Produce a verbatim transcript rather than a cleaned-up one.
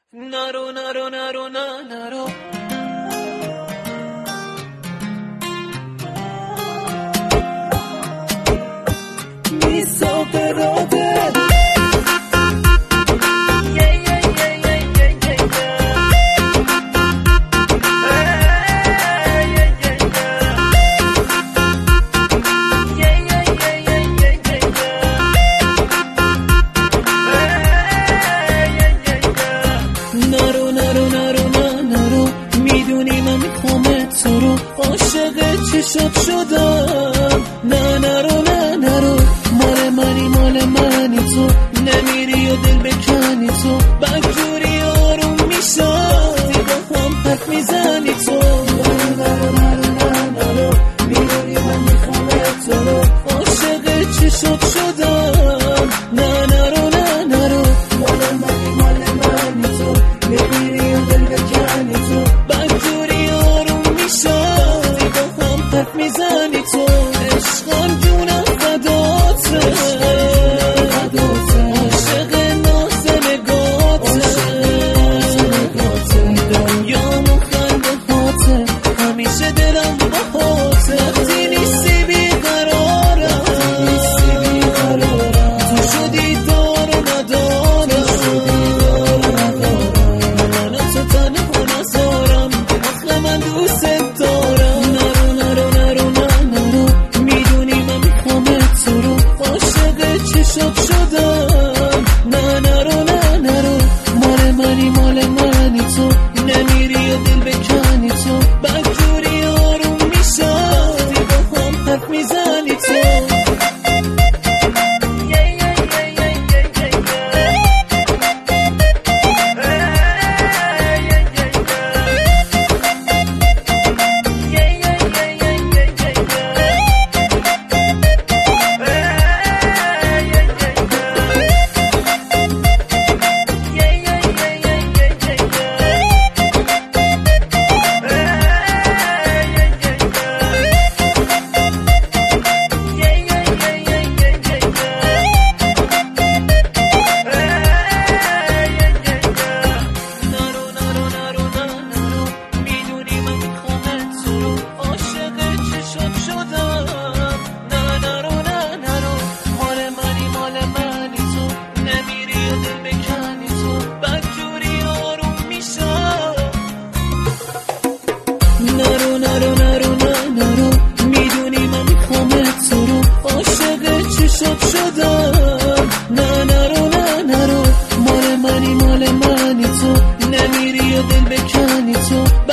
نرو نرو نرو نرو نرو میساق راده نرو نرو نرو نرو میدونی من میخوامت تو رو عاشق چشات شدم. نه نرو نه نرو مال منی مال منی تو نمیری و دل بکنی تو بجوری آروم میشم با هم حرف میزنی تو. نرو نرو نرو نرو میدونی من میخوامت تو رو عاشق چشات شدم. نه نرو نه نرو مال منی مال منی تو نمیری و دل بکنی تو بجوری آروم میشم با هم حرف میزنی تو. عشقم جونم فداته عاشق ناز نگاته دنیامو خنده هاته همیشه دلم باهاته. وقتی نیستی بیقرارم تو شدی دار و ندارم من تو تنها نزارم آخه من دوست دارم. نرو نرو نرو نرو میدونی من میخوامت تو رو عاشق چشات شدم. نه نرو نه نرو مال منی مال منی تو نمیری و دل بکنی تو بجوری آروم میشم با هم حرف میزنی تو. نرو نرو نرو نرو میدونی من میخوامت تو رو عاشق چشات شدم. نه نرو نه نرو مال منی مال منی تو نمیری و دل بکنی تو